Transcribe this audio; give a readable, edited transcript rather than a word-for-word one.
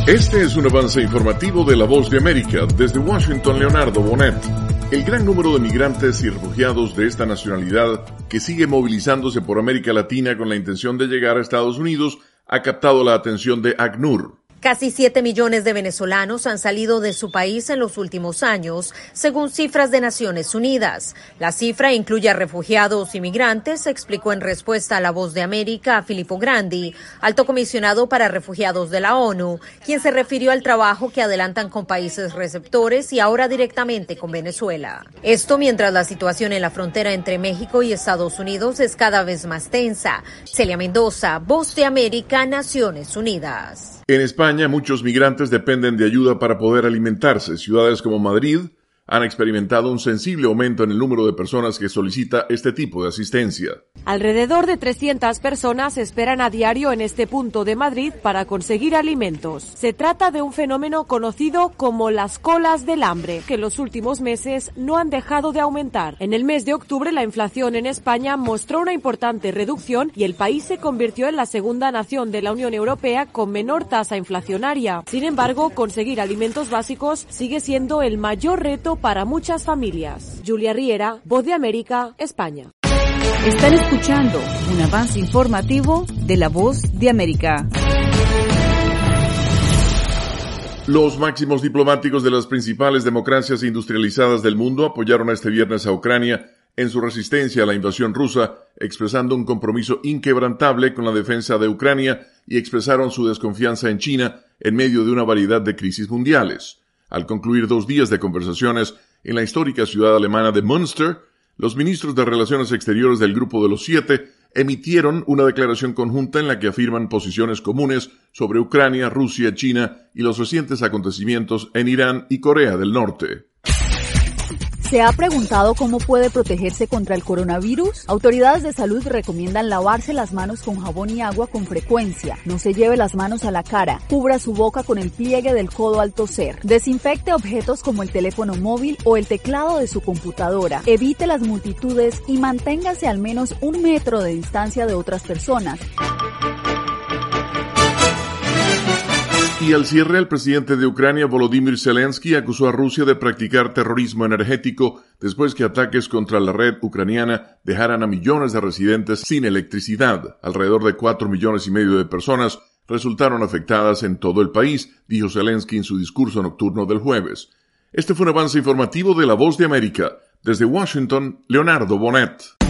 Este es un avance informativo de La Voz de América. Desde Washington, Leonardo Bonet. El gran número de migrantes y refugiados de esta nacionalidad que sigue movilizándose por América Latina con la intención de llegar a Estados Unidos ha captado la atención de ACNUR. Casi 7 millones de venezolanos han salido de su país en los últimos años, según cifras de Naciones Unidas. La cifra incluye a refugiados y migrantes, explicó en respuesta a La Voz de América a Filippo Grandi, alto comisionado para refugiados de la ONU, quien se refirió al trabajo que adelantan con países receptores y ahora directamente con Venezuela. Esto mientras la situación en la frontera entre México y Estados Unidos es cada vez más tensa. Celia Mendoza, Voz de América, Naciones Unidas. En España, muchos migrantes dependen de ayuda para poder alimentarse. Ciudades como Madrid han experimentado un sensible aumento en el número de personas que solicita este tipo de asistencia. Alrededor de 300 personas esperan a diario en este punto de Madrid para conseguir alimentos. Se trata de un fenómeno conocido como las colas del hambre, que en los últimos meses no han dejado de aumentar. En el mes de octubre, la inflación en España mostró una importante reducción y el país se convirtió en la segunda nación de la Unión Europea con menor tasa inflacionaria. Sin embargo, conseguir alimentos básicos sigue siendo el mayor reto para muchas familias. Julia Riera, Voz de América, España. Están escuchando un avance informativo de La Voz de América. Los máximos diplomáticos de las principales democracias industrializadas del mundo apoyaron este viernes a Ucrania en su resistencia a la invasión rusa, expresando un compromiso inquebrantable con la defensa de Ucrania y expresaron su desconfianza en China en medio de una variedad de crisis mundiales. Al concluir 2 días de conversaciones en la histórica ciudad alemana de Münster, los ministros de Relaciones Exteriores del Grupo de los 7 emitieron una declaración conjunta en la que afirman posiciones comunes sobre Ucrania, Rusia, China y los recientes acontecimientos en Irán y Corea del Norte. ¿Se ha preguntado cómo puede protegerse contra el coronavirus? Autoridades de salud recomiendan lavarse las manos con jabón y agua con frecuencia. No se lleve las manos a la cara. Cubra su boca con el pliegue del codo al toser. Desinfecte objetos como el teléfono móvil o el teclado de su computadora. Evite las multitudes y manténgase al menos 1 metro de distancia de otras personas. Y al cierre, el presidente de Ucrania, Volodymyr Zelensky, acusó a Rusia de practicar terrorismo energético después que ataques contra la red ucraniana dejaran a millones de residentes sin electricidad. Alrededor de 4,5 millones de personas resultaron afectadas en todo el país, dijo Zelensky en su discurso nocturno del jueves. Este fue un avance informativo de La Voz de América. Desde Washington, Leonardo Bonet.